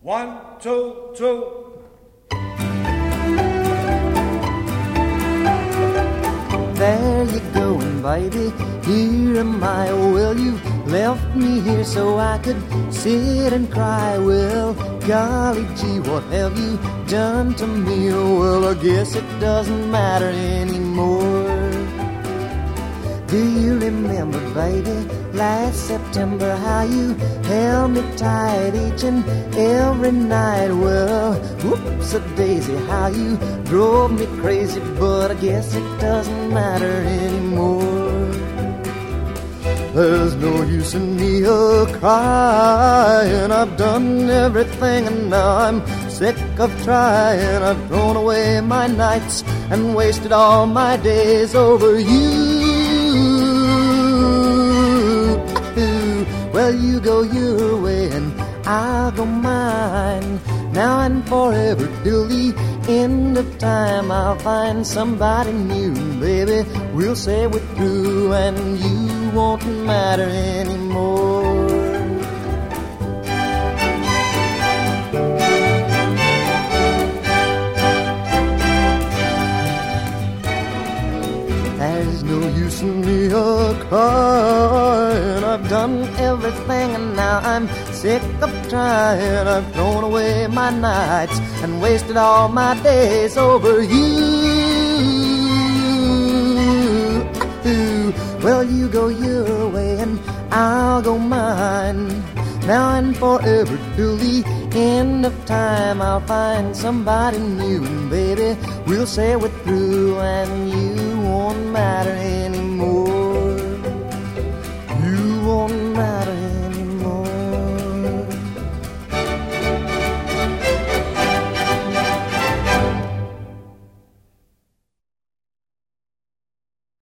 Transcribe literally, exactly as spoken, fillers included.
One, two, two. There you go, baby, here am I. Well, you left me here so I could sit and cry. Well, golly gee, what have you done to me? Well, I guess it doesn't matter anymore. Do you remember, baby, last September, how you held me tight each and every night? Well, whoops-a-daisy, how you drove me crazy, but I guess it doesn't matter anymore. There's no use in me a-crying. I've done everything and now I'm sick of trying. I've thrown away my nights and wasted all my days over you. Well, you go your way and I'll go mine. Now and forever till the end of time, I'll find somebody new, baby. We'll say we're through and you won't matter anymore. There's no use in me a-crying. I've done everything and now I'm sick of trying. I've thrown away my nights and wasted all my days over you. Well, you go your way and I'll go mine. Now and forever till the end of time, I'll find somebody new, and baby, we'll say we're through and you won't matter anymore.